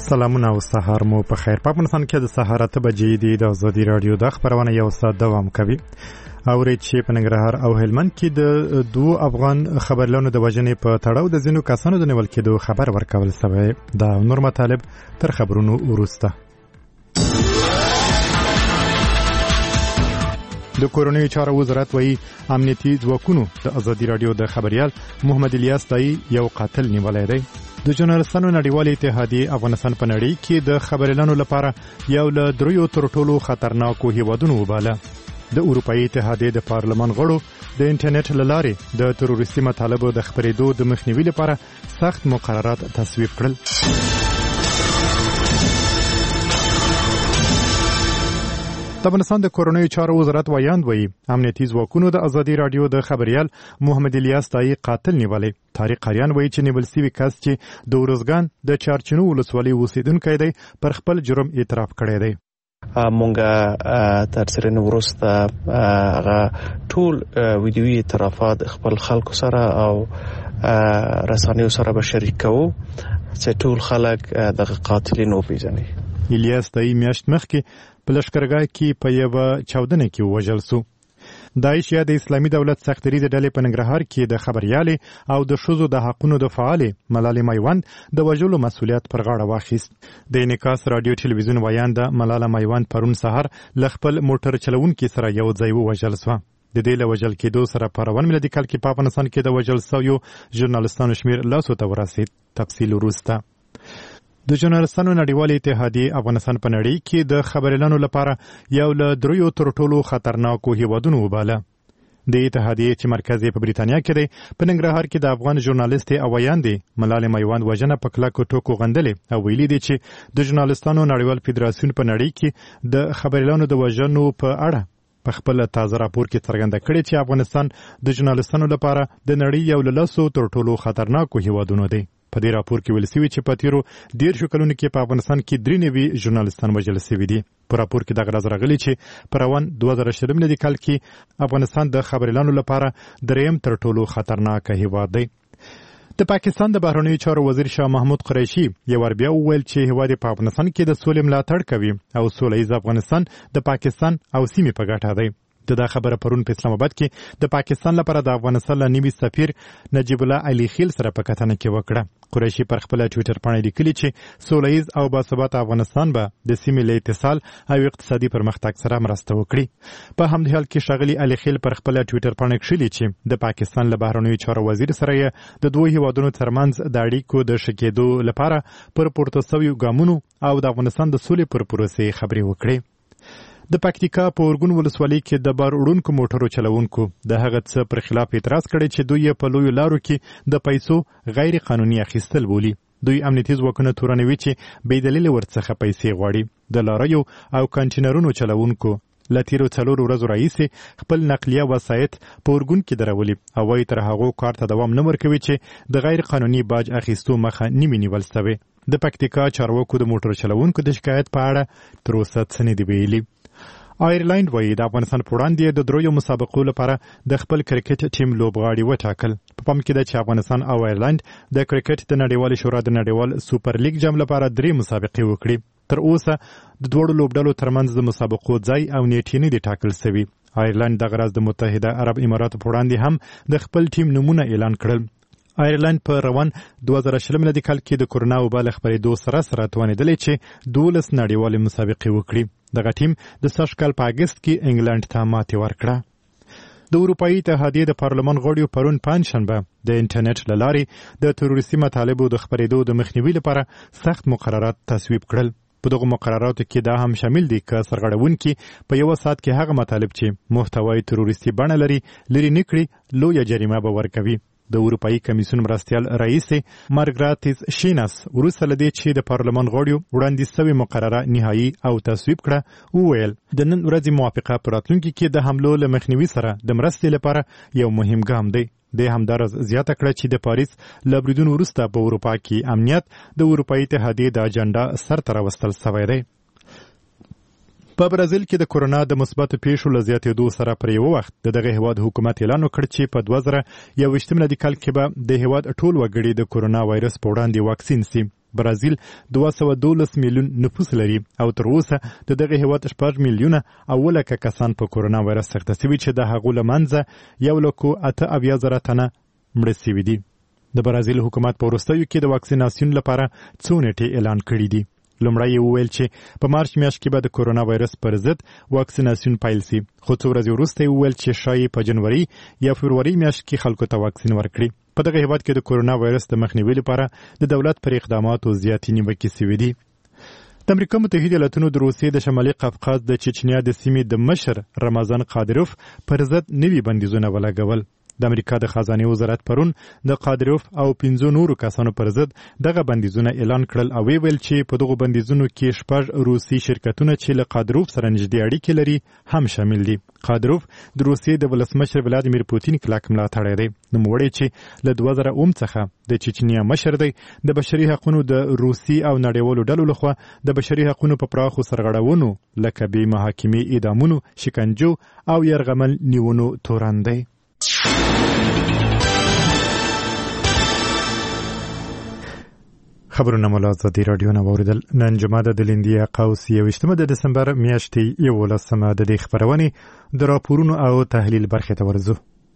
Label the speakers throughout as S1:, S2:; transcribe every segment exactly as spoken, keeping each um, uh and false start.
S1: سلامونه او سهار مو په خیر. په افغانستان کې د سهار اته بجې دي. د ازادي رادیو د خبرونه یو ساعت دوام کوي. اورې چې په ننګرهار او هلمند کې د دوه افغان خبرلونو د وژنې په تړاو د ځینو کسانو د نیول کېدو خبر ورکول شوی. دا نور مطالب تر خبرونو وروسته. د کورونی چارو وزارت وایي امنیتي ځواکونو د ازادي رادیو د خبريال محمد الیاس تای یو قاتل نیولای دی. د ژورنالستانو نړیوال اتحادیه افغانستان په نړۍ کې د خبريالانو لپاره یو له دریو تر ټولو خطرناکو هیوادونو وباله. د اروپאי اتحادیه د پارلمان غړو د انټرنیټ لارې د تروریستي مطالبو د خبرېدو د مخنیوي لپاره سخت مقررات تصویب کړل. د افغانستان د کورونی چارو وزارت وایاند وایي امنیتي ځواکونو د ازادي رادیو د خبريال محمد الیاس تای قاتل نیولې. طارق قریان وایي چې نیول شوی کس چې د ورزګان د چارچینو ولسوالۍ اوسیدونکی دی پر خپل جرم اعتراف کړی دی.
S2: مونږه تر څرنه ورسته هغه ټول ویډیوي اعترافات خپل خلکو سره او رسنیو سره به شریکو چې ټول خلک د قاتلینو پیژني.
S1: الیاس تای میاشت مخکې په لشکرګاه کې په یو چاودنه کې وژل شو. داعش یا د اسلامي دولت سختري د ډلې په ننګرهار کې د خبريالې او د شوزو د حقونو د فعالې ملالۍ میوند د وژلو مسولیت پر غاړه واخیست. د انعکاس رادیو ټلویزیون وایانده ملاله میوند پرون سحر ل خپل موټر چلونکي سره یو ځای وژل شو. د دې له وژل کېدو سره په روان میلادي کال کې په افغانستان کې د وژل شویو ژورنالستانو شمیر لاسو ته ورسید. تفصیل وروسته. د ژورنالستانو نړیوال اتحادیه افغانستان په نړۍ کې د خبريالانو لپاره یو له دریو تر ټولو خطرناکو هیوادونو وباله. د اتحادیه چې مرکز یې په بریتانیا کې دی په ننګرهار کې د افغان ژورنالیستې او ویاندې ملالۍ میوند وژنه په کلکو ټکو غندلې او ویلي دي چې د ژورنالستانو نړیوال فدراسیون په نړۍ کې د خبريالانو د وژنو په اړه په خپل تازه راپور کې څرګنده کړې چې افغانستان د ژورنالستانو لپاره د نړۍ یو له لسو تر ټولو خطرناکو هیوادونو دی. په دې راپور کې ویل شوی چې په تیرو دیرشو کلونو کې په افغانستان کې درې نوي ژورنالستان وژل شوي دي. په راپور کې دغه راز راغلی چې په روان دوه زره شلم میلادي کال کې افغانستان د خبريالانو لپاره دریم تر ټولو خطرناک هیواد دی. د پاکستان د بهرنیو چارو وزیر شاه محمود قریشي یو ور بیا وویل چې هیواد په افغانستان کې د سولې ملاتړ کوي او سوله ییز افغانستان د پاکستان او سیمې په ګټه دی. د دا خبره پرون په اسلام آباد کې د پاکستان لپاره د افغانستان لنیوي سفیر نجیب الله علي خیل سره په کتنه کې وکړه. قریشي پر خپل ټوئیټر باندې لیکلي چې سولهییز او باثباته افغانستان به د سیمې له اتصال او اقتصادي پرمختګ سره مرسته وکړي. په همدې حال کې ښاغلي علي خیل پر خپل ټوئیټر باندې کښلي چې د پاکستان له بهرنیو چارو وزیر سره د دوه هیوادونو ترمنځ د اړیکو د ښه کېدو لپاره پر پورته شویو ګامونو او د افغانستان د سولې پر پروسې خبرې وکړي. د پکتیکا په اورګون ولسوالۍ کې د بار وړونکو موټرو چلوونکو د هغه څه پر خلاف اعتراض کړی چې دوی په لویو لارو کې د پیسو غیر قانوني اخیستل بولي. دوی امنیتي ځواکونه تورنوي چې بې دلیله ورڅخه پیسې غواړي. د لاریو او کانټینرونو چلوونکو له تیرو څلورو ورځو راهیسې خپل نقلیه وسایط په اورګون کې درولي او وايي تر هغو کار ته دوام نه ورکوي چې د غیر قانوني باج اخیستو مخه نیمې نیول شوې. د پکتیکا چارواکو د موټر چلوونکو د شکایت په اړه تر اوسه څه نه دي ویلي. آیرلند وایي د افغانستان په وړاندې د دریو مسابقو لپاره د خپل کرکټ ټیم لوبغاړي وټاکل. په پام کې ده چې افغانستان او آیرلند د کرکټ د نړیوال شورا د نړیوال سوپر لیګ جام لپاره درې مسابقې وکړي. تر اوسه د دوړو لوبډلو ترمنځ د مسابقو ځای او نیټې نه دي ټاکل شوي. آیرلند دغه راز د متحده عرب اماراتو په وړاندې هم د خپل ټیم نومونه اعلان کړل. آیرلند په روان دوه زره شلم میلادي کال کې د کورونا وبا له خپرېدو سره سره توانېدلی چې دولس نړیوالې مسابقې وکړي. دغه ټیم د سږ کال په اګست کې انګلند ته ماتې ورکړه. د اروپאי اتحادیې د پارلمان غړو پرون پنجشنبه د انټرنیټ له لارې د تروریستي مطالبو د خپرېدو د مخنیوي لپاره سخت مقررات تصویب کړل. په دغه مقرراتو کې دا هم شامل دي چې سرغړونکي په یو ساعت کې هغه مطالب چې محتوای تروریستي بڼه لري لري نه کړي لویه جریمه به ورکوي. د اروپאי کمیسیون مرستیال رئیس مارګراتیس شیناس وروسته له دې چې د پارلمان غړو وړاندیز شوې مقرره نهایي او تصویب کړه وویل د نن ورځې موافقه په راتلونکي کې د حملو له مخنیوي سره د مرستې لپاره یو مهم ګام دی. د همدارس زیاته کړه چې د پاریس له بریدونو وروسته په اروپا کې امنیت د اروپאי اتحادیې د اجنډا سرته راوستل شوی دی. په برازیل کې د کورونا د مثبتو پیښو له زیاتېدو سره پر یو وخت د دغه هیواد حکومت اعلان وکړ چې په دوه زره یوویشتم میلادي کال کې به د هیواد ټول وګړي د کورونا وایرس په وړاندې واکسین شي. برازیل دوه سوه دولس میلیون نفوس لري او تر اوسه د دغه هیواد شپږ میلیونه او لکه کسان په کورونا وایرس سخته شوي چې د هغو له منځه یو لکو اته اویا زره تنه مړه شوي دي. د برازیل حکومت په وروستیو کې د واکسیناسیون لپاره څو نیټې اعلان کړي دي. لومړی یې وویل چې په مارچ میاشت کې به د کورونا وایرس پر ضد واکسیناسیون پیل شي، خو څو ورځې وروسته یې وویل چې ښایي په جنوري یا فبروري میاشت کې خلکو ته واکسین ورکړي. په دغه هیواد کې د کورونا وایرس د مخنیوي لپاره د دولت پر اقداماتو زیاتې نیوکې شوې دي. د امریکا متحده ایالاتونو د روسیې د شمالي قفقاز د چچنیا د سیمې د مشر رمضان قادروف پر ضد نوي بندیزونه ولګول. د امریکا د خزانه وزارت پرون د قادروف او پنځو نورو کسانو پر ضد دغه بندیزونه اعلان کړل او ویل چې په دغه بندیزونو کې شپږ روسي شرکتونه چې له قادروف سره نږدې اړیکې لري هم شامل دي. قادروف د روسیې د ولسمشر ولادیمیر پوتین کلک ملاتړی دی، نوموړی چې له دوه زره اووه څخه د چچنیا مشر دی د بشري حقوقو د روسي او نړیوالو ډلو لخوا د بشري حقوقو په پراخو سرغړونو لکه بې محاکمې اعدامونو، شکنجو او یرغمل نیونو تورن دی. خبرونه مو له ازادي راډیو نه واوریدل. نن جمعه د لندیا قوس یوویشتمه د دسمبر میاشتې یولسمه د دې خپرونې د راپورونو او تحلیل برخې ته ورځو.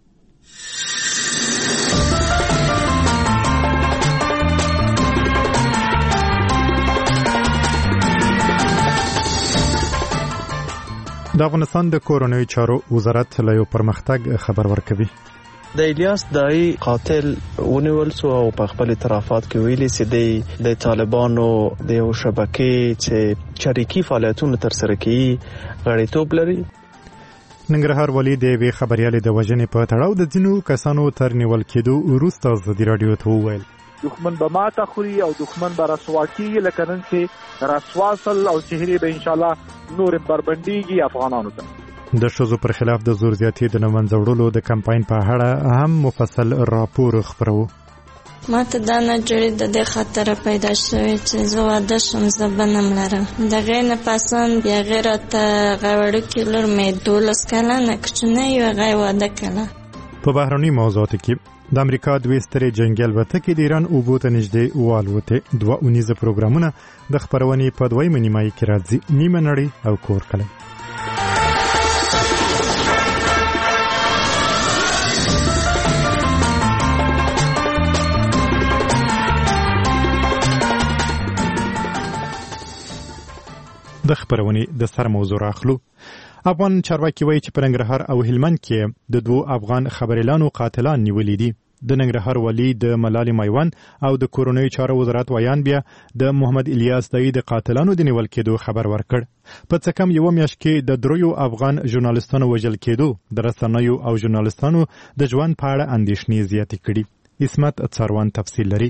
S1: د افغانستان د کورونوي چارو وزارت له یو پرمختګ خبر ورکوي.
S2: د الیاس دای قاتل ونیول سو او په خپل اعترافات کې ویلي چې د طالبانو د یو شبکې چې چریکي فعالیتونه ترسره کوي غړیتوب لري.
S1: ننګرهار والي د وی خبريالي د وژنې په تړاو د ځینو کسانو تر نیول کېدو وروسته ازادي راډیو ته وویل
S3: دښمن به ماته خوري او دښمن به رسوا کیږي، لکه نن چې رسواسل او چهرې به انشاءالله نور بربندېږي افغانانو ته.
S1: د ښځو پر خلاف د زور زیاتي د نمنځه وړلو د کمپاین په اړه هم مفصل راپور خپرو.
S4: ما ته دا نه جوړې د دې خطر پیدا شوې چې زه واده شم، زه به نه ملرم. د هغې نه پسان بیا هغې راته غوړکې لور مې دولس کلنه کوچنۍ وه، هغه یې واده کړه.
S1: په بهرني موضوعاتو کې د امریکا دوې سترې جنګي الوتکې د ایران اوبو ته نږدې والوتې. دوه اونیزه پروګرامونه د خپرونې په دویمه نیمایي کې راځي. نیمه نړۍ او کور کلی. د خبرونې د سر موضوع راخلو. افغان چارواکي وایي چې په ننګرهار او هلمند کې د دوو افغان خبریالانو قاتلان نیولي دي. د ننګرهار والي د ملالۍ میوند او د کورونوي چارو وزارت ویان بیا د محمد الیاس دای د قاتلانو د نیول کېدو خبر ورکړ. په څه کم یو میاشت کې د دریو افغان ژورنالیستانو وژل کېدو د رسنیو او ژورنالیستانو د ژوند په اړه اندېښنې زیاتې کړي. اسمت څاروان تفصیل لري.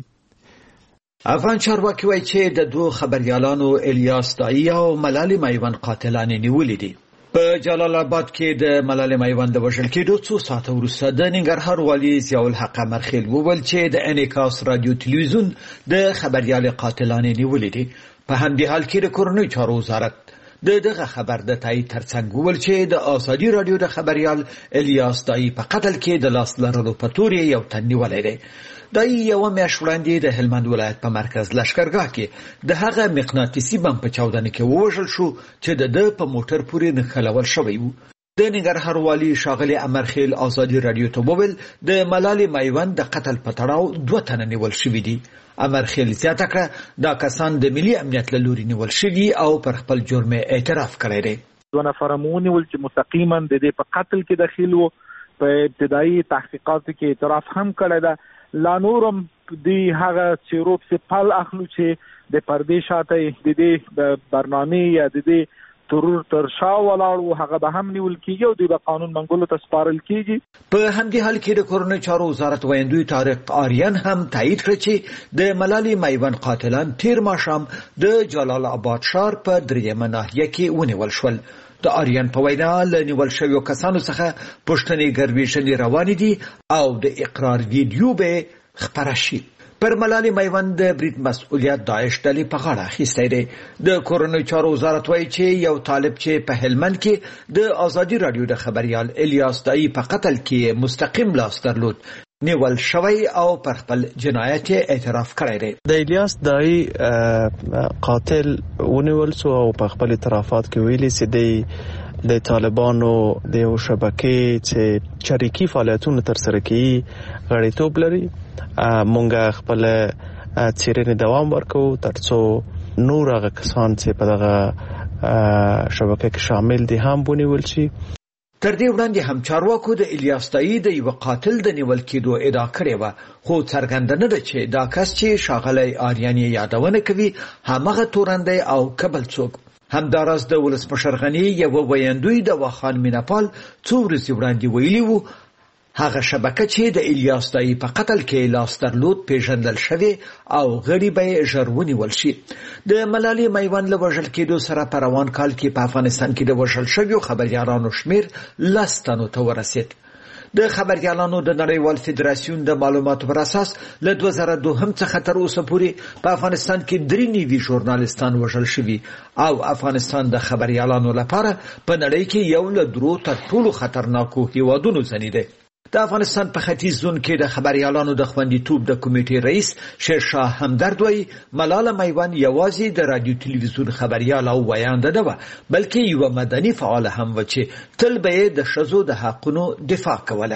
S5: افغان چارواکي وایي چې د دوه خبريالانو الیاس دای او ملالۍ میوند قاتلان نیولي دي. په جلال آباد کې د ملالۍ میوند د وژل کېدو څو ساعته وروسته د ننګرهار والي ضیاء الحق امرخیل وویل چې د انعکاس رادیو تلویزیون د خبريال قاتلان نیولي دي. په همدې حال کې د کورنوي چارو وزارت د دغه خبر د تایید ترڅنګ وویل چې د ازادي رادیو د خبريال الیاس دای په قتل کې د لاس لرلو په تور یو تن نیولی دی. دای یو میاشت وړاندې د هلمند ولایت په مرکز لشکرګاه کې د هغه مقناطیسي بم په چاودنه کې ووژل شو چې د د په موټر پورې نښلول شوی و. د ننګرهار والي ښاغلي امرخیل ازادي رادیو ته وویل د ملالۍ میوند د قتل په تړاو دوه تنه نیول شوي دي. امرخیل زیاته کړه دا کسان د ملي امنیت له لوري نیول شوي او پر خپل جرم اعتراف کړی دی.
S3: دوه نفر ونیول چې مستقیما د دې په قتل کې دخیل وو. په ابتدایي تحقیقاتو کې اعتراف هم کړی دی. لا نورم دی هغه چیروب سپال اخلو چې د پردې شاته د دې د برنامه یا د دې ترور تر شا ولاړو هغه به هم نیول کیږي او د قانون منګولو ته سپارل کیږي. په
S5: همدې حال کې د کورنوي چارو وزارت ویندوی طارق آریان هم تایید کړ چې د ملالۍ میوند قاتلان تیر ماښام د جلال آباد ښار په دریمه ناحیه کې ونیول شول. د آریان په وینا له نیول شویو کسانو څخه پوښتنې ګرویشنې روانې دي او د اقرار ویډیو به خپره شي. پر ملالۍ میوند د برید مسؤلیت داعش ډلې په غاړه اخیستی دی. د کورنوي چارو وزارت وایي چې یو طالب چې په هلمند کې د ازادي رادیو د خبريال الیاس دای په قتل کې مستقیم لاس درلود نیول شوی او پر خپل جنایت اعتراف کړی دی.
S2: د الیاس دای قاتل ونیول سو او په خپل اعترافات کې ویلي چې د د طالبانو د یو شبکې چې شریکي فعالیتونه تر سره کوي غړیتوب لري. مونږ خپل څېړنې دوام ورکو ترڅو نور هغه کسان چې په دغه شبکه کې شامل دي هم ونیول شي.
S5: تر دې وړاندې هم چارواکو د الیاس دای د یو قاتل د نیول کېدو ادعا کړې و، خو څرګنده نه ده چې دا کس چې ښاغلی آریان یې یادونه کوي همغه تورندی او کبل څوک. همداراز د ولسمشر غني یو ویاندوی د واخان میناپال څو ورځې وړاندې ویلي وو هغه شبکه چې د الیاس دای په قتل کې لاس درلود پیژندل شوی او غړي به ژر ونیول شي. د ملالۍ میوند له وژل کېدو سره په روان کال کې په افغانستان کې د وژل شویو خبریالانو شمیر لس تنو ته ورسید. د خبریالانو د نړیوال فدراسیون د معلوماتو پر اساس له دوه زره دوه څخه تر اوسه پورې په افغانستان کې درې نوي ژورنالیستان وژل شوي او افغانستان د خبریالانو لپاره په نړۍ کې یو له درو تر ټولو خطرناکو هیوادونو ځنې دی. د افغانستان په ختیځ زون کې د خبریالانو د خوندیتوب د کمیټې رئیس شیرشاه همدرد وایي ملاله میوند یوازې د رادیو تلویزیون خبریال او ویانده نه وه بلکې یوه مدني فعاله هم وه چې تل به یې د ښځو د حقونو دفاع کوله.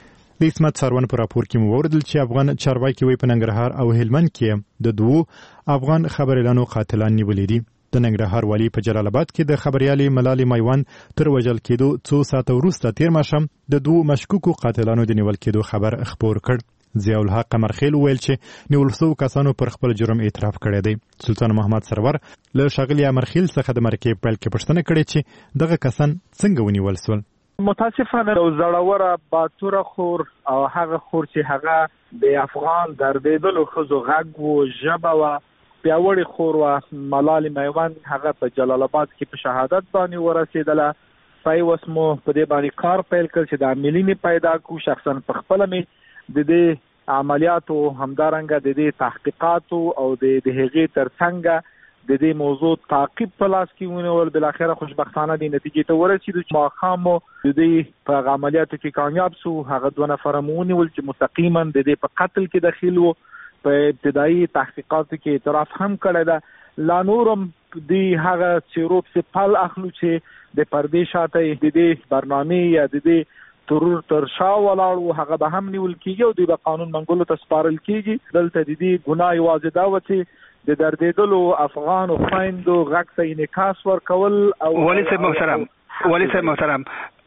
S1: د عصمت سروان په راپور کې مو واوریدل چې افغان چارواکي وایي په ننګرهار او هلمند کې د دوو افغان خبریالانو قاتلان نیولي دي. د ننګرهار والی په جلال آباد کې د خبریالې ملالۍ میوند تر وژل کېدو څو ساعته وروسته تیر ماښام د دوو مشکوکو قاتلانو د نیول کېدو خبر خپور کړ. ضیاء الحق قمرخیل ویل چې نیول شوو کسانو پر خپل جرم اعتراف کړی دی. سلطان محمد سرور له ښاغلي امرخیل څخه د مرکې پیل کې پوښتنه کړې چې دغه کسان څنګه ونیول سول.
S3: متاسفانه یو زړوره باتوره خور او هغه خور چې هغه د افغان دردېدلو ښځو غږ و ژبه وه پیاوړی خور و ملالۍ میوند هغه په جلال آباد کې په شهادت باندې ورسېدله. پای اوس مو په دې باندې کار پیل کړ چې د عاملین مې پیدا کړو. شخصا په خپله مې د دې عملیاتو همدارنګه د دې تحقیقاتو او د هغې تر څنګه د دې موضوع تعقیب په لاس کې ونیول. بالاخره خوشبختانه دې نتیجې ته ورسېدو چې ماښام مو د دې په هغه عملیاتو کې کامیاب سو. هغه دوه نفره مو ونیول چې مستقیما د دې په قتل کې دخیل وو. په ابتدایي تحقیقاتو کې اعتراف هم کړی ده. لا نورم د هغه څیرو په پل اخلو چې د پردې شاته د دې برنامه یا د دې ترور تر شا ولاړو هغه به هم نیول کېږي او د قانون منګولو ته سپارل کېږي. دلته د دې ګناه یوازې دا و چې د دردېدلو افغان او خویندو غږ ته انعکاس ورکول. او
S6: ولی صاحب محترم ولی صاحب محترم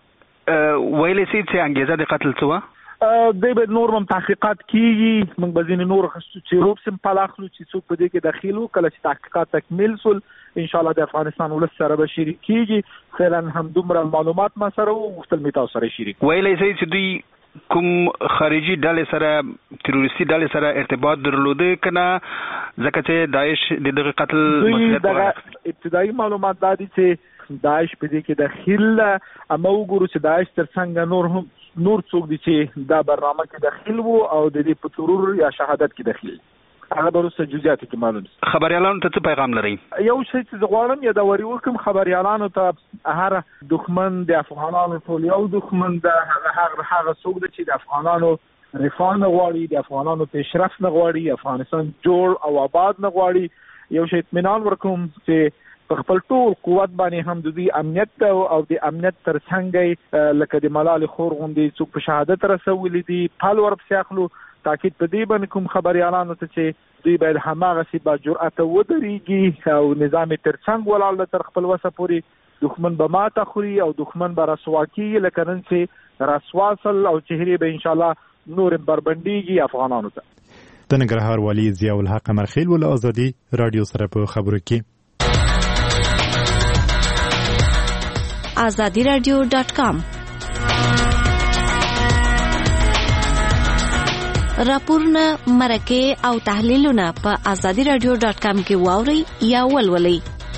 S6: ویلی سي چې انګیزه د قتل څه وه؟
S3: د به نور هم تحقیقات کیږي. موږ به ځینې نور چې روب سم پلاخلو چې څوک په دې کې داخل وو. کله چې تحقیقات تکمیل سول ان شاء الله د افغانستان ولس سره به شریک کیږي. فعلا هم دومره معلومات ما سره وو غوښتل مې تاسو سره شریک.
S6: ویلی سي چې دوی کوم خارجي ډلې سره تروریستي ډلې سره ارتباط درلوده کنه ځکه چې داعش د دغه قتل مسؤلیت
S3: ورغله. ابتدایي معلومات دا دي چې داعش په دې کې داخل اما وګورو چې داعش تر څنګه نور هم نور څوک دي چې دا برنامه کې داخل وو او د دې په ترور یا شهادت کې داخل هغه وروسته جزئیات کې معلوم دي.
S6: خبريالانو ته څه پیغام لري؟
S3: یو شی چې غواړم یا دا وری وکم خبريالانو ته هر دښمن د افغانانو ټول یو دښمن د هغه هغه هغه څوک چې د افغانانو رفاه نه غواړي، د افغانانو پیشرفت نه غواړي، افغانستان جوړ او آباد نه غواړي. یو شی اطمینان ورکوم چې په خپل ټول قوت باندې هم د دې امنیت او د امنیت تر څنګ لکه د ملالۍ خور غوندې څوک په شهادت رسولي دي پال ورپسې اخلو. تاکید په دې باندې کوم خبريالانو ته چې دوی باید هماغه سي با جرأت ودرېږي او نظام تر څنګ ولاړ تر خپل وسه پورې دښمن به ماته خوري او دښمن به رسوا کیږي لکه نن چې رسواسل او چهرې به ان شاء الله نور بربندېږي افغانانو ته.
S1: د ننګرهار والي ضیاء الحق قمرخیل ول ازادي رادیو سره په خبرو کې
S7: azadi radio dot com راپورونه مرکه او تحلیلونه په azadi radio dot com کې واوري یا ولولئ.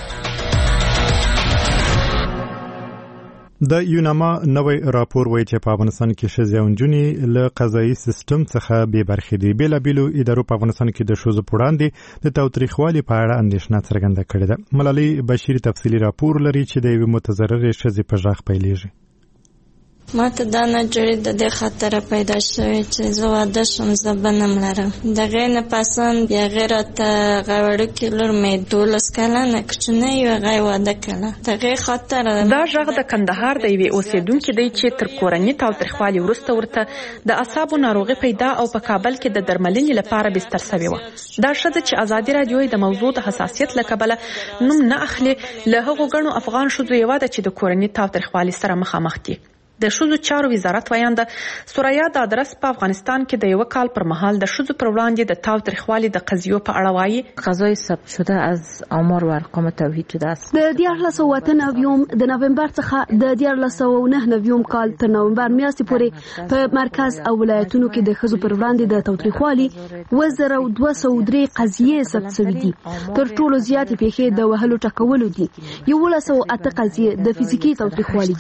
S1: د یوناما نوې راپور وایي چې په افغانستان کې ښځې او نجونې له قضایي سیستم څخه بې برخې دي. بېلابېلو ادارو په افغانستان کې د ښځو په وړاندې د تاوتریخوالي په اړه اندېښنه څرګنده کړې ده. ملالۍ بشیر تفصیلي راپور لري چې د یوې متضررې ښځې په غږ پیلېږي.
S4: ما ته دا ناجوړي د دې خاطره پیدا شوې چې زه واده شم زه به نه ملرم د هغې نه پسند بیا هغې راته هغه وړوکې لور مې دولس کلنه کوچنۍ وه هغه یې واده کړه د هغې خاطره.
S8: دا غږ د کندهار د یوې اوسېدونکې دی چې تر کورني تاوتریخوالي وروسته ورته د اعصابو ناروغي پیدا او په کابل کې د درملنې لپاره بستر شوې وه. دا ښځه چې ازادي راډیو د موضوع د حساسیت له کبله نوم نه اخلي له هغو ګڼو افغان ښځو یوه ده چې د کورني تاوتریخوالي سره مخامخ دي. د ښځو چارو وزارت ویانده سوریا د ادرس په افغانستان کې د یو کال پر مهال د ښځو پر وړاندې د تاوتریخوالي د قضیو په اړه وایي
S9: قضای ثبت شده از آمار و ارقام توحید شده است.
S10: د دیارلس سوه اته نویم د نومبر څخه د دیارلس سوه نه نویم کال تر نومبر میاشتې پورې په مرکز او ولایتونو کې د ښځو پر وړاندې د تاوتریخوالي اووه زره دوه سوه درې قضیې ثبت شوي دي. تر ټولو زیاتې پیښې د وهلو ټکولو دي. یولس سوه اته قضیې د فزیکي تاوتریخوالي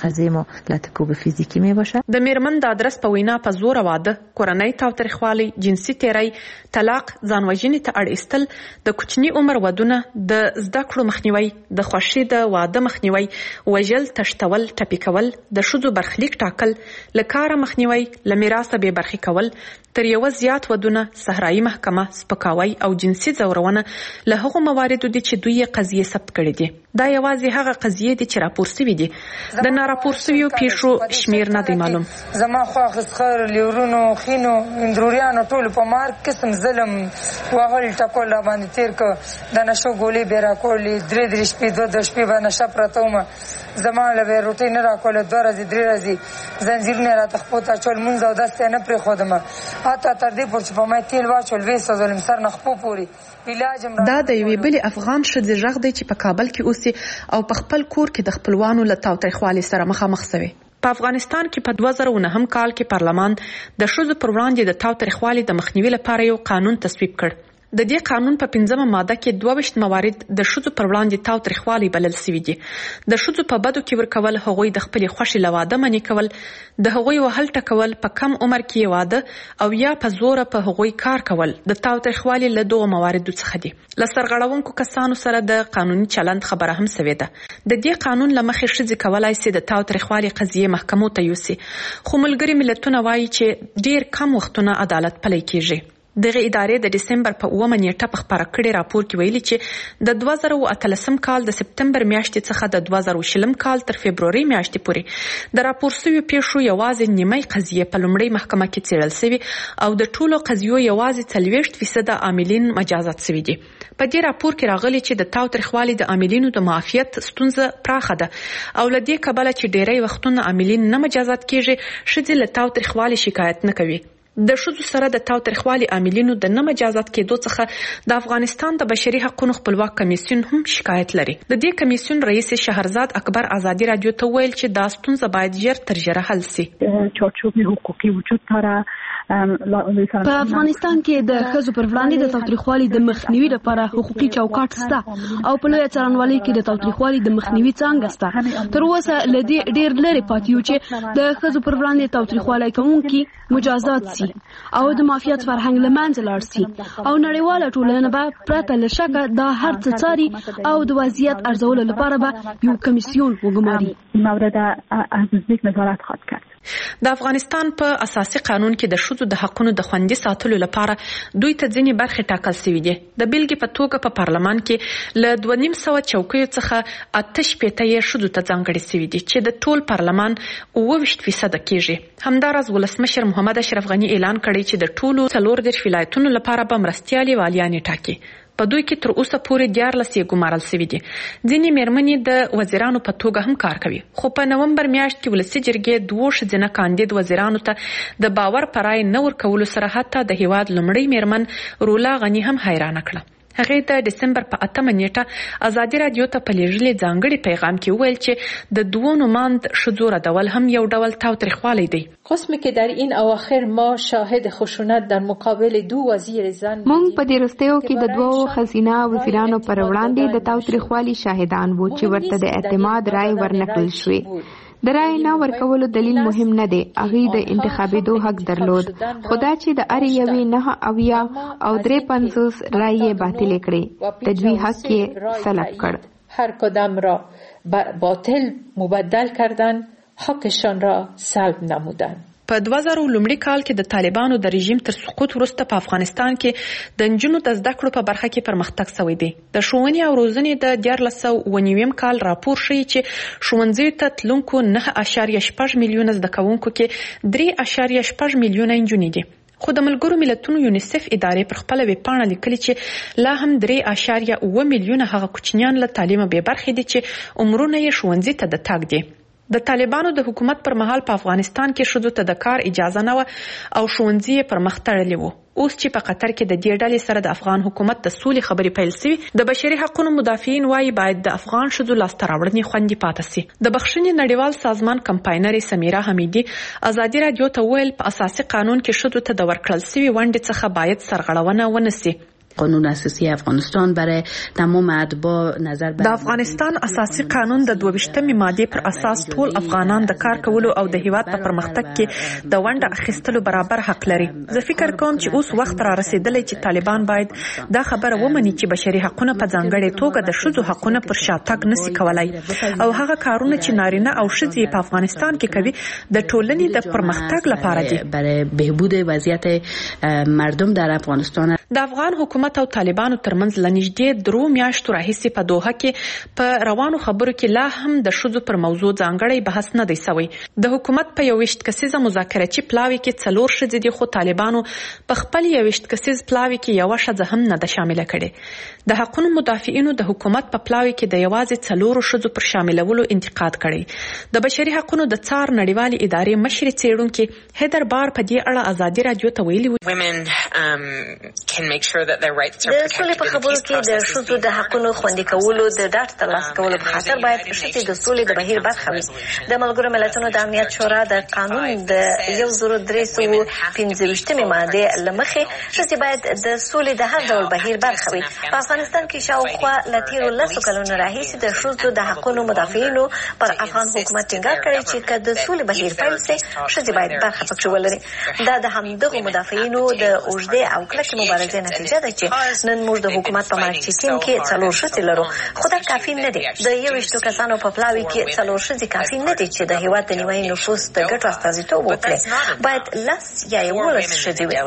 S9: فیزیکی می باشه.
S8: د میرمن د ادرس په وینا په زور واده، کورنۍ تاوتریخوالی، جنسي تیری، طلاق، ځان وژنې ته اړ ایستل، د کوچني عمر ودونه، د زده کړو مخنیوي، د خوښۍ د واده مخنیوي، وژل، تشتول، ټپي کول، د ښځو برخلیک ټاکل، له کاره مخنیوي، له میراثه بې برخې کول، تر یو زیات ودونه، صحرایي محکمه، سپکاوی او جنسي ځورونه له هغو مواردو دي چې دوی یې قضیې ثبت کړي دي. دا یوازې هغه قضیې دي چې راپور شوي دي. د ناراپور شویو پیښو شمیر نه دی معلوم.
S11: زما خواخ سخر لیورونو خینو اندروریانو ټول په مارک قسم ظلم وهل ټکول را باندې تیر که د نشو ګولې به راکولې درې درې شپې دوه دوه شپې به نشه پرته ومه زما له به روټۍ نه راکوله دوه ورځې درې ورځې زنځیرونه یې راته خپو ته اچول لمونځ او داسې یې نه پرېښودمه حتی تر دې پورې چې په ما تیل واچول ویې سوځولم سر نه خپو پورې.
S8: دا د یوې بلې افغان ښځې غږ دی چې په کابل کې اوسي او په خپل کور کې د خپلوانو له تاوتریخوالي سره مخامخ شوی. په افغانستان کې په دوه زره او نهم کال کې پارلمان د ښځو پر وړاندې د تاوتریخوالي د مخنیوي لپاره یو قانون تصویب کړ. د دې قانون په پنځمه ماده کې دوه ویشت موارد د ښځو پر وړاندې تاوتریخوالي بلل شوي دي. د ښځو په بدو کې ورکول، هغوی د خپلې خوښې له واده منع کول، د هغوی وهل ټکول، په کم عمر کې یې واده او یا په زوره په هغوی کار کول د تاوتریخوالي له دغو مواردو څخه دي. له سرغړونکو کسانو سره د قانوني چلند خبره هم شوې ده. د دې قانون له مخې ښځې کولی شي د تاوتریخوالي قضیې محکمو ته یوسي، خو ملګري ملتونه وایي چې ډېر کم وختونه عدالت پلی کیږي. دغه ادارې د دسمبر په اوومه نیټه په خپاره کړي راپور کې ویلي چې د دوه زره او اتلسم کال د سپتمبر میاشتې څخه د دوه زره شلم کال تر فبروري میاشتې پورې د راپور شویو پیښو یوازې نیمه قضیې په لومړۍ محکمه کې څیړل شوي او د ټولو قضیو یوازې څلوېښت فیصده عاملین مجازات شوي دي. په دې راپور کې راغلي چې د تاوتریخوالي د عاملینو د معافیت ستونزه پراخه ده او له دې کبله چې ډیری وختونه عاملین نه مجازات کیږي، ښځې له تاوتریخوالي شکایت نه کوي. د ښځو سره د تاوتریخوالي عاملینو د نه مجازات کېدو څخه د افغانستان د بشري حقوقو خپلواک کمیسیون هم شکایت لري. د دې کمیسیون رئیس شهرزاد اکبر ازادي رادیو ته ویل چې دا ستونزه باید ژر تر ژره حل شي.
S10: چارچوب حقوقي وجود داره. په افغانستان کې د ښځو پر وړاندې د تاوتریخوالي د مخنیوي لپاره حقوقي چوکاټ شته او په لویه څارنوالۍ کې د تاوتریخوالي د مخنیوي څانګه شته. تر اوسه له دې ډېر لرې پاتې یو چې د ښځو پر وړاندې تاوتریخوالي کوونکي مجازات شي او د معافیت فرهنګ له منځه لاړ شي او نړیواله ټولنه به پرته له شکه دا هر څه څاري او د وضعیت ارزولو لپاره به یو کمیسیون وګماري. مورد از نزدیک نظارت خواهد کرد.
S8: د افغانستان په اساسي قانون کې د ښځو د حقوقو د خوندي ساتلو لپاره دوی ته ځینې برخې ټاکل شوي دي. د بیلګې په توګه په پارلمان کې له دوه نیم سوه چوکیو څخه اته شپېته یې ښځو ته ځانګړې شوي دي چې د ټول پارلمان اووه ویشت فیصده کېږي. همداراز ولسمشر محمد اشرف غني اعلان کړی چې د ټولو څلور دېرش ولایتونو لپاره به مرستیالې والیانې ټاکي. په دوی کې تر اوسه پورې دیارلس یې ګمارل شوي دي. ځینې میرمنې د وزیرانو په توګه هم کار کوي، خو په نومبر میاشت کې ولسي جرګې دوو ښځینه کاندید وزیرانو ته د باور پر رای نه ورکولو سره حتی د هیواد لومړۍ میرمن رولا غني هم حیرانه کړه. هغې د دسمبر په اتمه نیټه ازادي رادیو ته په لیږلي ځانګړي پیغام کې وویل چې د دوو نوماند ښځو ردول هم یو ډول تاوتریخوالی دی.
S12: قسمی که در این اواخر ما شاهد خشونت در مقابل دو وزیر زن
S13: مونږ په دې وروستیو کې د دوو ښځینه وزیرانو پر وړاندې د تاوتریخوالي شاهدان وو چې ورته د اعتماد رای ورنکړل شوې. د رای نه ورکولو دلیل مهم نه دی، هغې د انتخابېدو حق درلود، خو دا چې د هرې یوې نهه اویا او درې پنځوس رای یې باطلې کړې، د دوی حق یې سلب کړ.
S12: هر کدام را باطل مبدل کردن حقشان را سلب نمودند.
S8: په دوه زره لومړي کال کې د طالبانو د رژیم تر سقوط وروسته په افغانستان کې د نجونو د زده کړو په برخه کې پرمختګ شوی دی. د ښوونې او روزنې د دیارلس سوه اوه نوي کال راپور ښیي چې ښوونځیو ته تلونکو نه اعشاریه شپږ میلیونه زده کوونکو کې درې اعشاریه شپږ میلیونه نجونې دي. خو د ملګرو ملتونو یونیسف ادارې پر خپل ویب پاڼه لیکلي چې لا هم درې اعشاریه اوه میلیونه هغه کوچنیان له تعلیمه بې برخې دي چې عمرونه یې ښوونځي ته د تګ دي. د طالبانو د حکومت پر مهال په افغانستان کې ښځو ته د کار اجازه نه و او ښوونځي یې پرمخ تړلي وو. اوس چې په قطر کې د دې ډلې سره د افغان حکومت د سولې خبرې پیل شوي، د بشري حقوقو مدافعین وایي باید د افغان ښځو لاسته راوړنې خوندي پاتې شي. د بخښنې نړیوال سازمان کمپاینرې سمیرا حمیدي ازادي رادیو ته ویل په اساسي قانون کې ښځو ته د ورکړل شوي ونډې څخه باید سرغړونه ونه شي.
S14: قانون اساسی افغانستان برای تمام اتباع نظر
S8: د افغانستان اساسي قانون د دوه ویشتمې ماده پر اساس ټول افغانان د کار کولو او د هیواد په پرمختګ کې د ونډه اخیستلو برابر حق لري. زه فکر کوم چې اوس وخت را رسیدلی چې طالبان باید دا خبره ومني چې بشري حقوقونه په ځانګړې توګه د ښځو حقوقونه پر شاتګ نشي کولای او هغه کارونه چې نارینه او ښځې په افغانستان کې کوي د ټولنې د پرمختګ لپاره دي.
S14: برای بهبود وضعیت مردم در افغانستان
S8: د افغان حکومت او طالبانو ترمنځ لنږدې درو میاشتو راهیسې په دوحه کې په روانو خبرو کې لا هم د ښځو پر موضوع ځانګړی بحث نه دی شوی. د حکومت په یوویشت کسیزه مذاکراتي پلاوي کې څلور ښځې دي، خو طالبانو په خپل یوویشت کسیز پلاوي کې یوه ښځه هم نه ده شامله کړې. د حقوقو مدافعینو د حکومت په پلاوي کې د یوازې څلورو ښځو پر شاملولو انتقاد کړی. د بشري حقوقو د څار نړیوالې ادارې مشرې څېړونکې هیدر بار په دې اړه ازادي رادیو ته ویلي و
S15: د سولې په خبرو کې د ښځو د حقونو خوندي کولو د ډاډ ترلاسه کولو په خاطر باید ښځې د سولې د بهیر برخه وي. د ملګرو ملتونو د امنیت شورا د قانون د یو زر درې سوه پنځه ویشتمې مادې له مخې ښځې باید د سولې د هر ډول بهیر برخه وي. په افغانستان کې شاوخوا له تېرو لسو کلونو راهیسې د ښځو د حقونو مدافعینو پر افغان حکومت ټینګار کړی چې که د سولې بهیر پیل شي ښځې باید برخه پکې ولري. دا د همدغو مدافعینو د اوږدې او کلکې مبارزې نتیجه ده چې نن موږ د حکومت په مرکزي ټیم کې څلور ښځې لرو، خو دا کافي نه دی. د یوویشتو کسانو په پلاوي کې څلور ښځې کافي نه دي چې د هیواد د نیمایي نفوس د ګټو استازیتوب وکړي. باید لس یا یولس ښځې وي.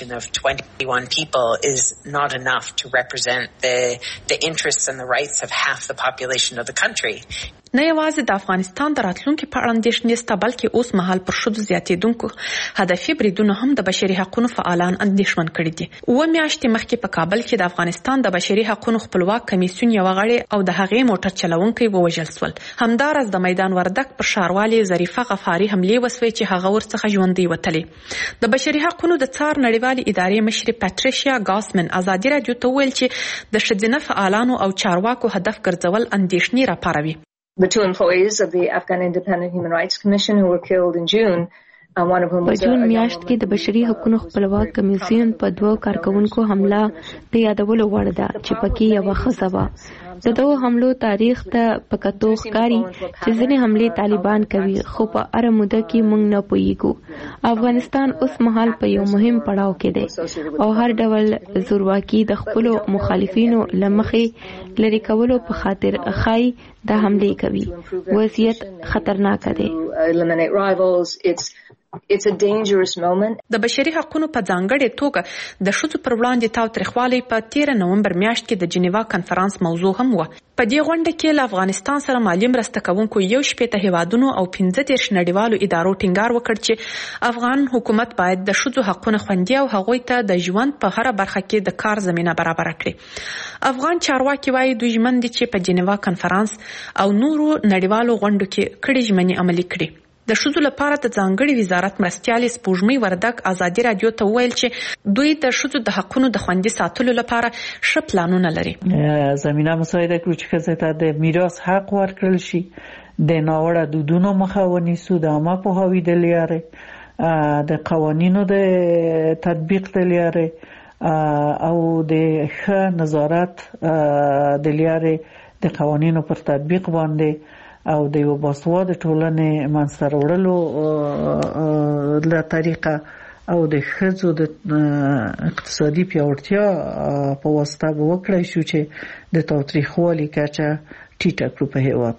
S15: نه یوازې د افغانستان د راتلونکي په اړه اندېښنې شته، بلکې اوس مهال پر ښځو زیاتېدونکو هدفي بریدونو هم د بشري حقوقو فعالان اندېښمن کړي دي. اووه میاشتې مخکې په کابل کې د افغانستان د بشري حقوقو خپلواک کمیسیون یوه غړې او د هغې موټر چلوونکی ووژل شول. همداراز د میدان وردګ پر ښاروالې ظریفه غفاري حملې وسوې چې هغه ورڅخه ژوندۍ وتلې. د بشري حقوقو د څار نړیوالې ادارې مشرې پاتریشیا ګاسمن ازادي رادیو ته وویل چې د ښځینه فعالانو او چارواکو هدف ګرځول اندېښنې راپاروي.
S16: The two employees of the Afghan Independent Human Rights Commission who were killed in June, um, one of whom was
S13: په جون میاشت کې د بشري حقوقو خپلواک کمیسیون په دوه کارکونکو حمله د یادولو وړ ده چې پکې یوه ښځه وه. د دغو حملو تاریخ ته په کتو ښکاري چې ځینې حملې طالبان کوي، خو په هره موده کې موږ نه پوهیږو. افغانستان اوس مهال په یو مهم پړاو کې دی او هر ډول زورواکي د خپلو مخالفینو له مخې لرې کولو په خاطر ښایي دا حملې کوي. وضعیت خطرناک دی.
S16: It's a dangerous moment.
S8: د بشري حقوقو په ځانګړې توګه د ښځو پر وړاندې تاوتریخوالی په تیره نومبر میاشت کې د جنیوا کنفرانس موضوع هم و. په دې غونډه کې له افغانستان سره مالي مرسته کوونکو یو شپېته هیوادونو او پنځه دېرش نړیوالو ادارو ټینګار وکړ چې افغان حکومت باید د ښځو حقونه خوندي او هغوی ته د ژوند په هره برخه کې د کار زمینه برابر کړي. افغان چارواکي وایي دوی ژمن دي چې په جنیوا کنفرانس او نورو نړیوالو غونډو کې کړي ژمنې عملي کړي. د ښځو لپاره د ځانګړي وزارت مرستیالې سپوږمۍ وردګ ازادي رادیو ته وویل چې دوی د ښځو د حقونو د خوندي ساتلو لپاره ښه پلانونه لري.
S17: زمینه مساعده کړو چې ښځې ته د میراث حق ورکړل شي، د ناوړه دودونو مخه ونیسو، د عامه پوهاوي د لارې، د قوانینو د تطبیق د لارې او د ښه نظارت د لارې د قوانینو پر تطبیق باندې او د یو باسواده ټولنې منځته راوړلو له طریقه او د ښځو د اقتصادي پیاوړتیا په واسطه به وکړای شو چې د تاوتریخوالي کچه ټیټه کړو په هیواد کې.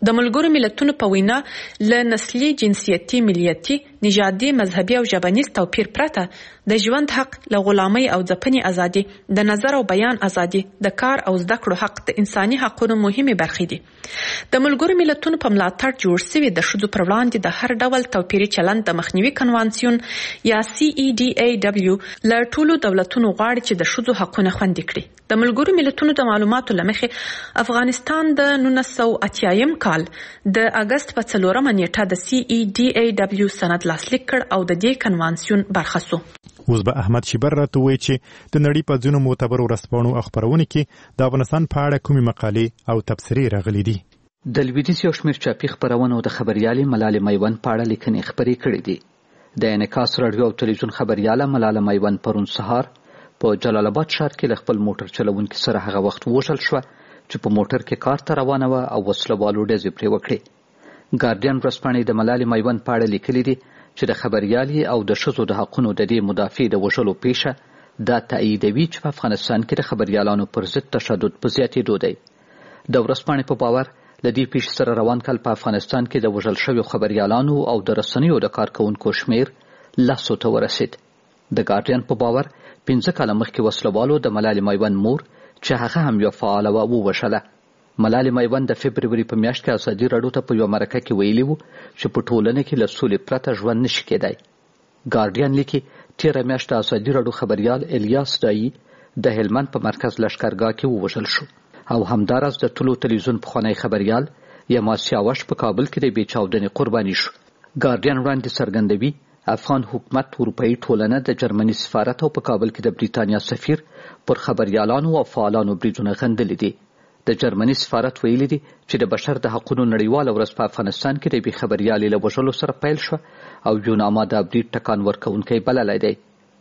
S8: د ملګرو ملتونو په وینا له نسلي، جنسیتي، ملیتي، نژادي، مذهبي او ژبنیز توپیر پرته د ژوند حق، له غلامۍ او ځپنې ازادي، د نظر او بیان ازادي، د کار او زده کړو حق د انساني حقونو مهمې برخې دي. د ملګرو ملتونو په ملاتړ جوړ شوی د ښځو پر وړاندې د هر ډول توپیري چلند د مخنیوي کنوانسیون یا سی ای ډي ای ډبلیو له ټولو دولتونو غواړي چې د ښځو حقونه خوندي کړي. د ملګرو ملتونو د معلوماتو له مخې افغانستان د نولس سوه اتیایم کال د اګست په څلورمه نیټه د سی ای ډي ای ډبلیو سند لاسلیک کړ او د دې کنوانسیون برخه شو.
S1: اوس به احمد شیبر راته وایي چې د نړۍ په ځینو معتبرو ورځپاڼو او خپرونو کې د افغانستان په اړه کومې مقالې او تبصرې راغلي دي.
S18: د لویدیځ یو شمېر چاپي خپرونو د خبریالې ملالې میوند په اړه لیکنې خپرې کړې دي. د انعکاس راډیو او تلویزیون خبریاله ملاله میوند پرون سهار په جلال آباد ښار کې له خپل موټر چلونکي سره هغه وخت وژل شوه چې په موټر کې کار ته روانه وه او وسلوالو ډزې پرې وکړې. ګارډین ورځپاڼې د ملالې میوند په اړه لیکلي دي چې د خبریالې او د ښځو د حقونو د دې مدافع د وژلو پیښه دا تاییدوي چې په افغانستان کې د خبریالانو پر ضد تشدد په زیاتېدو دی. د ورځپاڼې په باور له دې پیښې سره روان کال په افغانستان کې د وژل شویو خبریالانو او د رسنیو د کارکوونکو شمیر لسو ته ورسید. د ګارډین په باور پنځه کاله مخکې وسلوالو د ملالې میوند مور چې هغه هم یو فعاله وه ووژله. ملالې میوند د فبروري په میاشت کې ازادي راډیو ته په یوه مرکه کې ویلي وو چې په ټولنه کې له سولې پرته ژوند نشي کېدی. ګارډین لیکي تېره میاشت د ازادي راډیو خبریال الیاس دایي د هلمند په مرکز لښکرګاه کې ووژل شو او همداراز د طلوع تلویزیون پخوانی خبریال یما سیاوش په کابل کې د بې چاودنې قرباني شو. ګارډین وړاندې څرګندوي افغان حکومت اروپایي ټولنه د جرمني سفارت او په کابل کې د بریتانیا سفیر پر خبریالانو او فعالانو بریدونه غندلي دي. د جرمني سفارت ویلي دي چې د بشر د حقونو نړیواله ورځ په افغانستان کې د بې خبریالۍ له وژلو سره پیل شوه او یوناما د برید ټکان ورکوونکی بللی دی.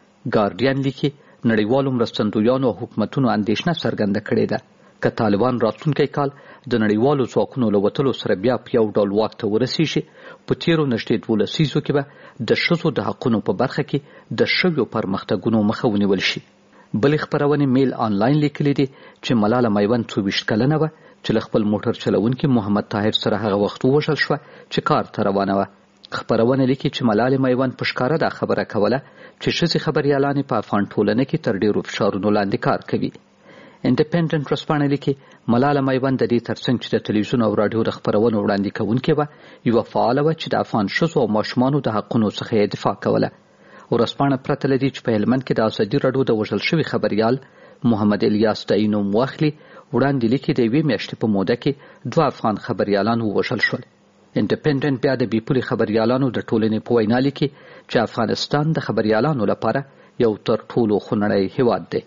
S18: ګارډین لیکي نړیوالو مرستندویانو او حکومتونو اندېښنه څرګنده کړې ده که طالبان راتلونکی کال د نړیوالو ځواکونو له وتلو سره بیا په یو ډول واک ته ورسیږي په تیرو نږدې دوه لسیزو کې به د ښځو د حقونو په برخه کې د شویو پرمختګونو مخه ونیول شي. بلې خپرونې میل آنلاین لیکلي دي چې ملاله میوند څلوېښت کلنه وه چې له خپل موټر چلونکي محمد طاهر سره هغه وخت ووژل شوه چې کار ته روانه وه. خپرونه لیکي چې ملالې میوند په ښکاره دا خبره کوله چې ښځې خبریالانې په افغان ټولنه کې تر ډېرو فشارونو لاندې کار کوي. انډیپینډنټ ورځپاڼه لیکي ملاله میوند د دې ترڅنګ چې د تلویزیون او راډیو د خپرونو وړاندې کوونکې وه یوه فعاله وه چې د افغان ښځو او ماشومانو د حقونو څخه یې دفاع کوله. ورځپاڼه پرته له دې چې په هلمند کې د ازادي راډیو د وژل شوي خبریال محمد الیاس دایي نوم واخلي وړاندې لیکي د یوې میاشتې په موده کې دوه افغان خبریالان ووژل شول. انډیپینډنټ بیا د بې پولې خبریالانو د ټولنې په وینا لیکي چې افغانستان د خبریالانو لپاره یو تر ټولو خونړی هیواد دی.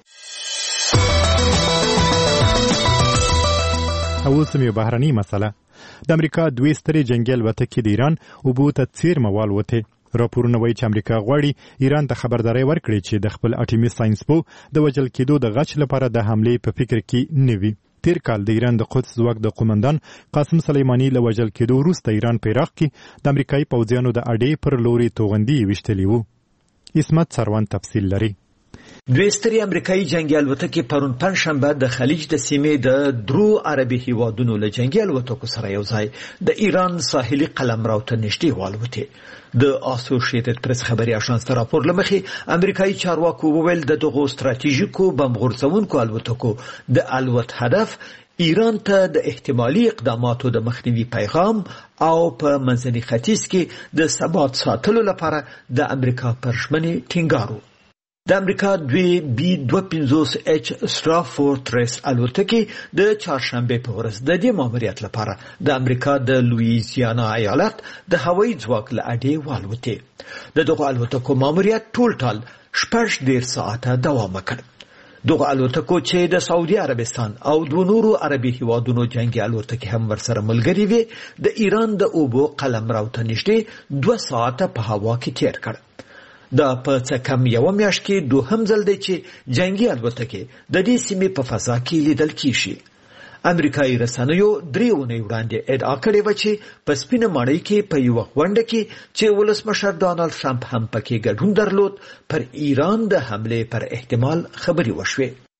S1: اوس هم یو بهرنۍ مسله. د امریکا دوې سترې جنګي الوتکې د ایران اوبو ته څیرمه والوتې. راپورونه وایي چې امریکا غواړي ایران ته خبرداری ورکړي چې د خپل اټومي ساینسپو د وژل کېدو د غچ لپاره د حملې په فکر کې نه وي. تیر کال د ایران د قدس ځواک د قومندان قاسم سلیماني له وژل کېدو وروسته ایران په عراق کې د امریکایي پوځیانو د اډې پر لوري توغندي ویشتلي وو. اسمت سروان تفصیل لري.
S5: دوی سترې امریکایي جنگي الوتکې پرون پنجشنبه د خلیج د سیمې د درو عربي هیوادونو له جنگي الوتکو سره یو ځای د ایران ساحلي قلمرو ته نږدې والوتې. د اسوسییټډ پریس خبري اژانس راپور لمخې امریکایي چارواکو وویل د دغو ستراتیژیکو بم غورځونکو الوتکو د الوت هدف ایران ته د احتمالي اقداماتو د مخنیوي پیغام او په منځني ختیځ کې د ثبات ساتلو لپاره د امریکا پر ژمنې ټینګار. د امریکا دوی بي دوه پنځوس اچ سترافورټریس الوتکې د چهارشنبه په ورځ د دې ماموریت لپاره د امریکا د لویزیانا ایالت د هوایي ځواک له اډې والوتې. د دغو الوتکو ماموریت ټول ټال شپږ ډیر ساعته دوام وکړ. دغه الوتکو چې د سعودي عربستان او دوه نورو عربي هیوادونو جنگي الوتکې هم ورسره ملګري وي د ایران د اوبو قلمرو ته نږدې دوه ساعته په هوا کې تیر کړ. دا په څه کم یو میاشت کې دوهم ځل دی چې جنگي الوتکې د دې سیمې په فضا کې لیدل کیږي. امریکایي رسنیو درې اونۍ وړاندې ادعا کړې وه چې په سپینه ماڼۍ کې په یوه غونډه کې چې ولسمشر ډانلډ ټرمپ هم پکې ګډون درلود پر ایران د حملې پر احتمال خبرې وشوې.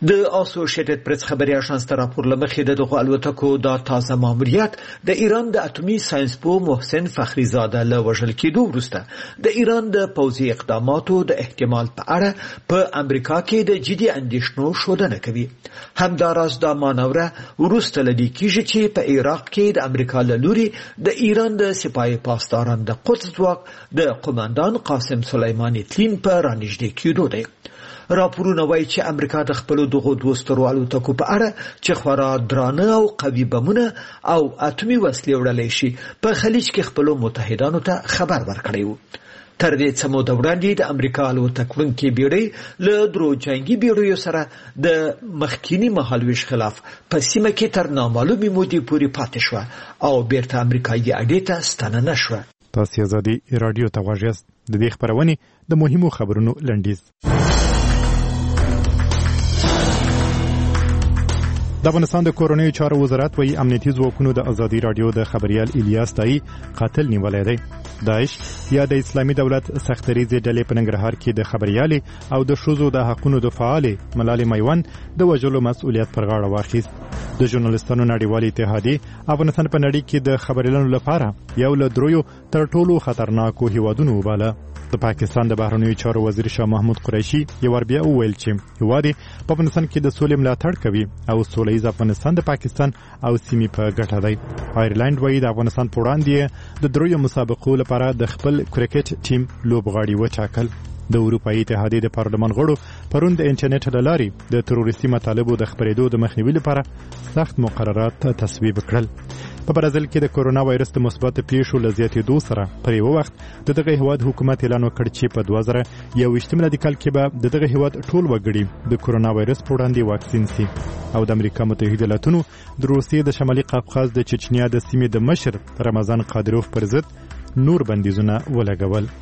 S5: د اسوسییټډ پریس خبري اژانس ته راپور لمخې د دغه الوتکو د تازه ماموریت د ایران د اټومي ساينس پو محسن فخریزاده له وژل کېدو وروسته د ایران د پوځي اقداماتو د احتمال په اړه په امریکا کې د جدي اندېښنو ښودنه کوي. همداراز دا مانوره وروسته لدی کېږي چې په عراق کې د امریکا له لوري د ایران د سپاه پاسداران د قدس ځواک د قوماندان قاسم سلیمانی تلین په رانږدې کېدو دی. راپورونه وایي چې امریکا د خپل دغه دوه سترو الوتکو په اړه چې خورا درانه او قوي بمونه او اټومي وسلې وړلای شي په خلیج کې خپل متحدانو ته خبر ورکړی و. تر دې څه موده وړاندې د امریکا الوتکوونکې بیړۍ له درو جنگي بیړیو سره د مخکینی مهالویش خلاف په سیمه کې تر نامعلومې مودې پورې پاتې شوه او بیرته امریکایي اډې ته ستنه نه شوه.
S1: تاسو ازادي رادیو ته غواړئ د دې خبرونې د مهمو خبرونو لنډیز. د افغانستان د کورونی چارو وزارت وایي امنیتي ځواکونو د ازادي رادیو د خبريال الیاس تای قاتل نیولای دی. داعش یا د اسلامي دولت سختریزي ډلې په ننګرهار کې د خبريالي او د شوزو د حقوقو د فعال ملالي میوند د وجلو مسؤلیت پر غاړه واخیست. د ژورنالیستانو نړیوالې اتحادیه افغانستان په نړۍ کې د خبريالانو لپاره یو له درویو تر ټولو خطرناکو هیوادونو وباله. د پاکستان د بهرنیو چارو وزیر شاه محمود قریشي یو ور بیا وویل چې هیواد په افغانستان کې د سولې ملاتړ کوي او سولهییز افغانستان د پاکستان او سیمې په ګټه دی. آیرلند وایي د افغانستان په وړاندې د درویو مسابقو لپاره د خپل کرکټ ټیم لوبغاړي وټاکل. د اروپایي اتحادیې د پارلمان غړو پرون د انټرنیټ له لارې د تروریستي مطالبو د خبرېدو د مخنیوي لپاره سخت مقررات تصویب کړل. په برازیل کې د کورونا وایرس د مثبت پیښو له زیاتېدو سره پر یو وخت د دغه هیواد حکومت اعلان وکړ چې په دوه زره یوویشتم میلادي کال کې به د دغه هیواد ټول وګړي د کورونا وایرس په وړاندې واکسین شي. او د امریکا متحده ایالاتونو د روسیې د شمالي قفقاز د چچنیا د سیمې د مشر رمضان قادروف پر ضد نور بندیزونه ولګول.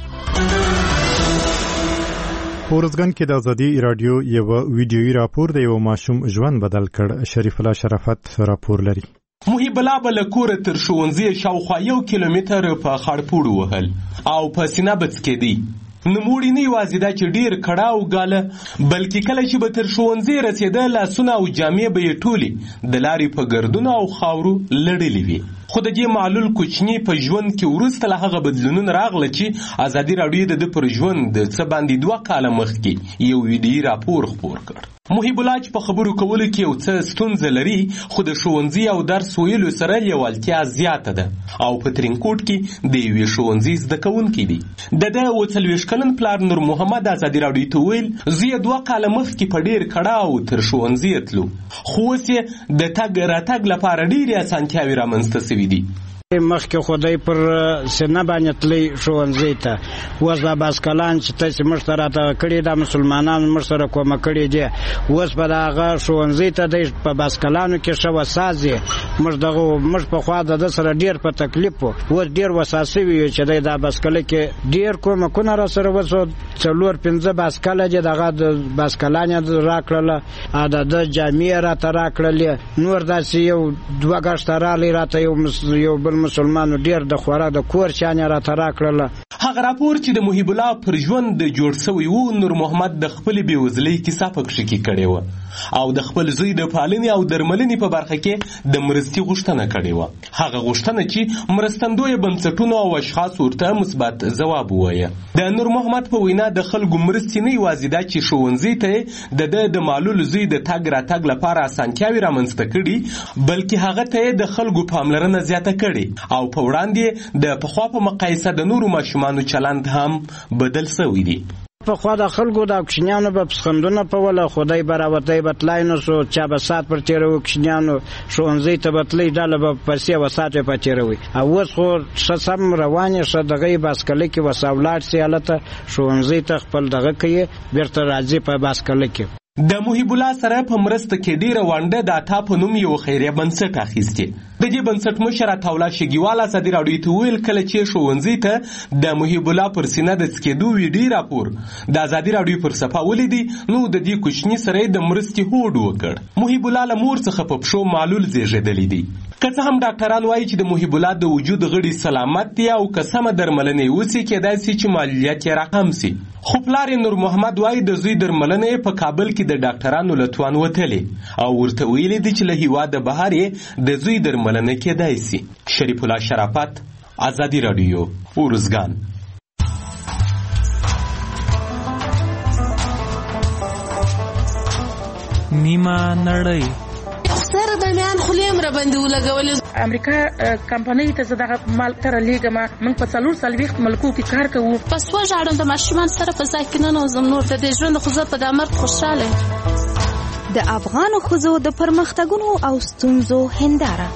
S1: پورزګان کې د ازادي رادیو یو ویډیويي راپور د یو ماشوم ژوند بدل کړ. شریف الله شرافت راپور لري.
S19: محب الله بل کور تر ښوونځي شاوخوا یو کیلومتر په خړپوړ وهل او په سینه بڅ کېدی. نموړي نه یوازې دا چې ډیر کړاو غاله بلکې کله چې به تر ښوونځي رسېده لاسونه او جامې به یې ټولې د لارې په ګردونو او خاورو لړلې وي. خو د دې معلول کوچني په ژوند کې وروسته له هغه بدلونونه راغله چې ازادي راډیو د ده پر ژوند د څه باندې دوه کاله مخکې یو ویډیويي راپور خپور کړ. محب الله چې په خبرو کولو کې یو څه ستونزه لري خو د ښوونځي او درس ویلو سره لیوالتیا زیاته ده او په ترینکوټ کې د یوې ښوونځي زده کوونکی دی. د ده اووه څلوېښت کلن پلار نور محمد ازادي راډیو ته وویل زه یې دوه کاله مخکې په ډېر کړاو تر ښوونځي تلو خو اوس یې د تګ راتګ لپاره ډېرې اسانتیاوې رامنځته سوي دي.
S20: مخکې خدای پر سینه باندې تللی ښوونځي ته اوس دا باسکلان چې تاسې موږ ته راته کړي دا مسلمانانو موږ سره کومه کړې دي اوس به د هغه ښوونځي ته دی په باسکلانو کې ښه وساز یې موږ دغه موږ پخوا د ده سره ډېر په تکلیف و اوس ډېر وساز سوي یو چې دی دا باسکله کې ډېر کومکونه را سره وسو څلور پنځه باسکله دي دغه د باسکلان یې راکړله د ده جامې یې راته راکړلې نور داسې یو دوه ګشته راغلی راته یو یو بل مسلمانو ډیر د خوراک د کور چانه را ترا کړل.
S19: هغه راپور چې د محب الله پر ژوند د جوړ شوی وو نور محمد د خپل بیوزلۍ کیسه پکې کې کړې و او د خپل زوی د پالنې او درملنې په برخه کې د مرستي غوښتنه کړې و. هغه غوښتنه چې مرستندوی بنسټونو او اشخاص ورته مثبت ځواب ووایه. د نور محمد په وینا د خلکو مرستې نه یوازې دا چې ښوونځي ته د د معلول زوی د تګ راتګ لپاره اسانتیاوې رامنځته کړي بلکې هغه ته د خلکو پاملرنه زیاته کړي او په وړاندې د پخوا په مقایسه د نورو ماشومانو چلند هم بدل شوی دی.
S20: پخوا د خلکو د کوچنیانو په پسخندونه په ولا خدای براوتی بتلای نو سو چا به سات پر تیرو کوچنیانو ښوونځي ته بتلای ډاله په پسې وساته په تیروي او اوس خو سم روانه شه دغه باسکل کې وساولات سیالته ښوونځي ته خپل دغه کوي بیرته راځي په باسکل کې.
S19: د محب الله سره په مرسته کې ډیره وانډه د عطا په نوم یو خیریه بنسټ اخیستی. د دې بنسټ مشر عطاالله شګیوال ازادي راډیو ته ویل کله چې ښوونځي ته د محب الله پر سینه د څکېدو ویډیو راپور د ازادي راډیو پر صفحه ولیدي نو د دې کوچني سره د مرستې هوډ وکړ. محب الله له مور څخه په پښو معلول زیږېدلی دی. که څه هم ډاکټران وایي چې د محب الله د وجود غړي سلامت دي او که سمه درملنه وسی کېدای شي چې مالیات یې راکم سي. خو پلار نور محمد وایي د زوی درملنه په کابل کې د ډاکټرانو له توان وتلې او ورته ویلي دي چې له هیواده بهر یې د زوی درملنه کېدای سي. شریف الله شرافت، آزادی رادیو، ارزګان.
S21: نیمه نړۍ
S22: سره د میان خلیم را باندې ولګولې.
S23: امریکا کمپنۍ ته زه دغه مال تر لیږم. موږ په څلور څلوېښت ملکو کې کار کوو.
S22: پس وژاړم د ماشومان سره په ځای کې ننوځم. نور د دې ژوند خو زه په دا مرګ خوشحاله.
S7: د افغانو ښځو د پرمختګونو او ستونزو هنداره.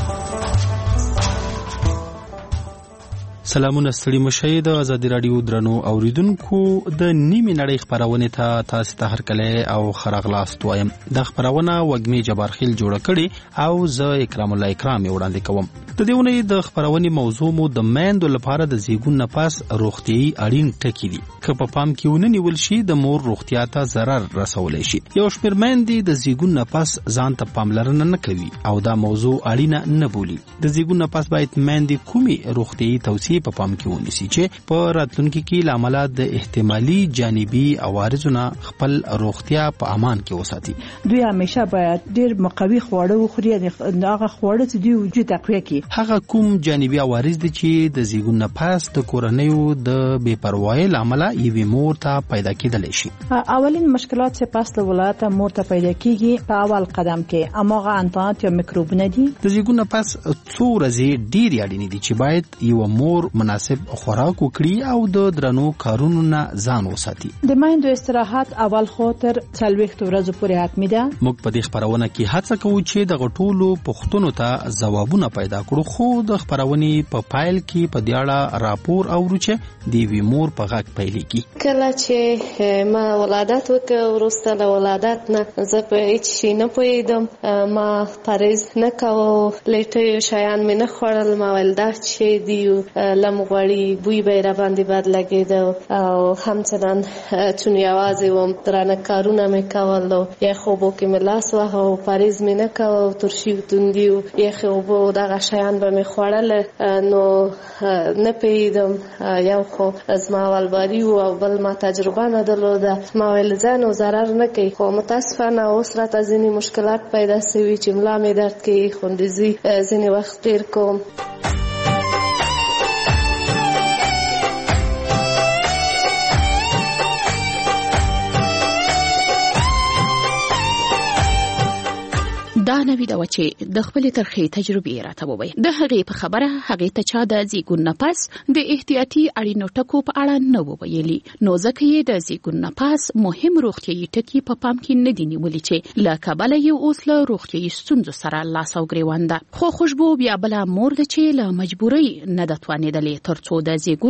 S21: سلامونه ستړي مشي د آزادي رادیو درنو اوریدونکو د نیمه نړۍ خبرونه ته تاسو ته هرکله او خراغلاست وایم. د خبرونه وګمی جبارخیل جوړ کړي او زه اکرام الله اکرام وړاندې کوم. د دیونه د خبرونه موضوع مو د میندو لپاره د زیګون نفس روغتيي اړین ټکی دي. که په پام کې ونه نیول شي د مور روغتیا ته ضرر رسولای شي. یو شمېر میندې د زیګون نفس ځان ته پاملرنه نه کوي او دا موضوع اړینه نه بولي. د زیګون نفس باید میندې کومي روغتيي توصیه په پام کې ونیسي چې په راتلونکي کې لامل د احتمالي جانبي عوارضونو خپل روغتیا په امان کې وساتي.
S24: دوی همیشه باید ډیر مقوي خواړه وخوري. هغه خواړه چې دوی وجود تقویه کوي.
S21: هغه کوم جانبي عوارض دي چې د زیګون نفس د کورنیو د بے پروايي لامل یوې مور ته پیدا کېدلی شي.
S24: اولین مشکلات چې پس له ولادت مور ته پیدا کیږي په اول قدم کې اماغه انتانات یا میکروبونه دي.
S21: د زیګون نفس څو ورځې ډیر اړین دي چې باید یو مور مناسب خوراک وکړي او د درنو کارونو نه ځان وساتي.
S24: د مایندو استراحت اول خاطر څلوېښت ورځې پورې حتمي ده.
S21: موږ په دې خبرونه کې هڅه کوو چې د غټولو پښتنو ته ځوابونه پیدا کړو، خو د خبرونې په پایل کې په دې اړه راپور اورو چې د وی مور په غږ پیلېږي.
S25: کله چې ما ولادت وکړ وروسته له ولادت نه زه په هیڅ شي نه پوهېدم. ما پرهیز نه کوه، لیټه شیان مې نه خوړل. ما ویل دا چې دی لم غوړي بوی به را باندې بد لګېده او همچنان چون یوازې وم درانه کارونه مې کول او یخ اوبو کې مې لاس واهه او پرهیز مې نه کوه. ترشي و توندي و یخ اوبو دغه شیان به مې خوړل نو نه پوهېدم. یو خو زما اولباري و او بل ما تجربه نه درلوده. ما ویل ځان نو ضرر نه کوي، خو متاسفانه اوس راته ځینې مشکلات پیدا شوي چې ملا مې درد کوي، خوندزي ځینې وخت ډېر کوم.
S26: دا نوی دا و چې د خپل ترخی تجربې راته ووي. د هغې په خبره هغې ته چا د زیګون نفس د احتیاطي اړینو ټکو په اړه نه وویلي، نو ځکه یې د زیګون نفس مهم روغتیايي ټکي په پام کې نه دي نیولي چې له کبله یې اوس له روغتیايي ستونزو سره لاس او ګریوان ده. خو خوشبو بیا بله مور ده چې له مجبورۍ نه ده توانېدلې تر څو د زیګون